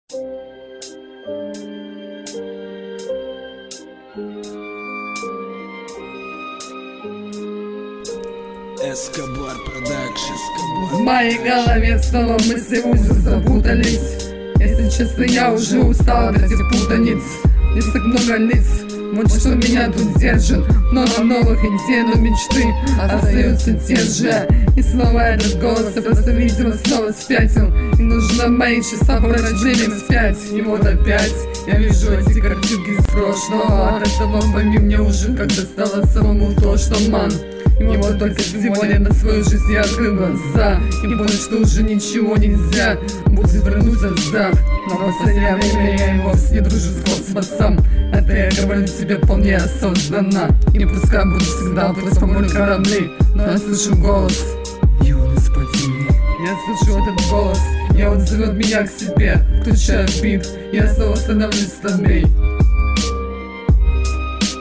Эскобар Продакшн. В моей голове снова мысли узел запутались. Если честно, я уже устал от этих путаниц. Здесь так много лиц, вот что меня тут держит. Много новых идей, но мечты остаются те же. И снова этот голос, я просто, видимо, снова спятил. И нужно мои часа по рождениям вспять. И вот опять я вижу эти картинки из прошлого. От этого пойми мне уже как-то стало самому тошно, ман. И вот только сегодня на свою жизнь я открыл глаза и понял, что уже ничего нельзя будет вернуться назад. Но в последнее время я вовсе не дружу с космосом. Это я говорю тебе вполне осознанно. И пускай буду всегда плыть по морю корабли, но я слышу голос, и он из-под земли. Я слышу этот голос, и он зовет меня к себе. Включаю бит, я снова становлюсь слабей.